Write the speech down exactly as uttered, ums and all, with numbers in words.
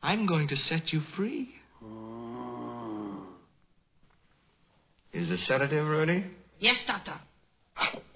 I'm going to set you free. Is the sedative ready? Yes, Doctor.